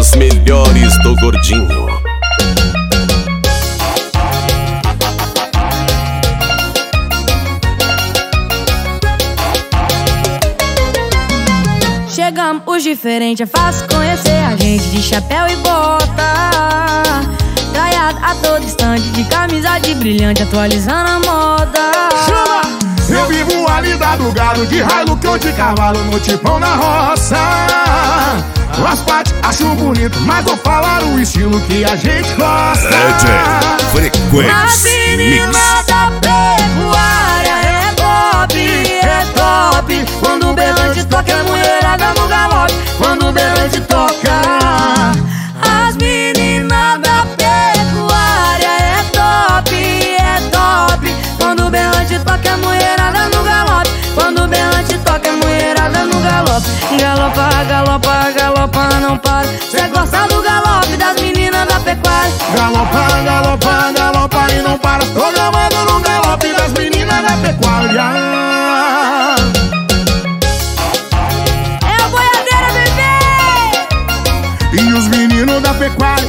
As melhores do Gordinho. Chegamos os diferentes, é fácil conhecer a gente de chapéu e bota, traiado a todo instante, de camisa de brilhante, atualizando a moda. Chama! Eu vivo a lida do gado, de Hilux ou de cavalo, no tipão na roça. As partes acho bonito, mas vou falar o estilo que a gente gosta. Frequência As meninas da pecuária é top. Quando o berrante toca, a mulherada no galope. Quando o berrante toca, as meninas da pecuária é top. Quando o berrante toca, a mulherada no galope. Quando o berrante toca, a mulherada no galope. Galopa, não para. Cê gosta do galope das meninas da pecuária. Galopa e não para. Tô gamando no galope das meninas da pecuária. É a boiadeira, bebê! E os meninos da pecuária.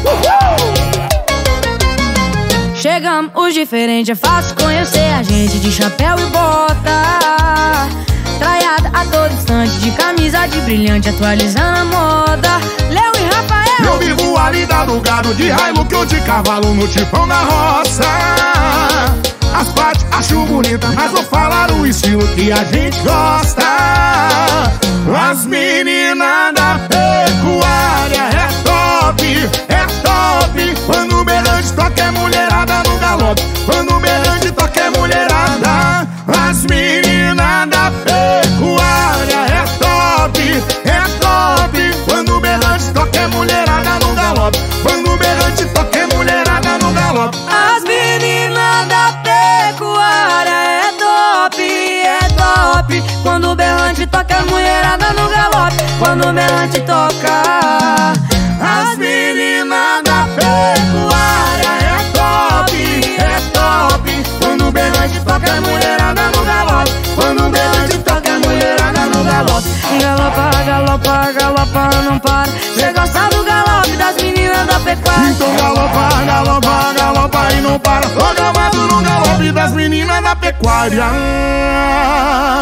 Chegamos os diferentes, é fácil conhecer a gente de chapéu e bota, traiada a todo instante, de camisa de brilhante, atualizando a moda. Léo e Rafael. Eu vivo a lida do gado, de Hilux ou de cavalo, no tipão na roça. As partes acho bonita, mas vou falar o estilo que a gente gosta. As meninas da pecuária é top. Quando o berrante toca, é mulherada no galope. Quando o berrante toca, é mulherada. As meninas da pecuária é top. Quando o berrante toca, é mulherada no galope. Quando o berrante toca, é mulherada no galope. As meninas da pecuária é top. Quando o berrante toca, a mulherada no galope. Quando o berrante toca, as meninas da pecuária é top. Quando o berrante toca, a mulherada no galope. Quando o berrante toca, a mulherada no galope. Galopa, não para. Cê gosta do galope das meninas da pecuária. Então galopa e não para. Tô gamado no galope das meninas da pecuária.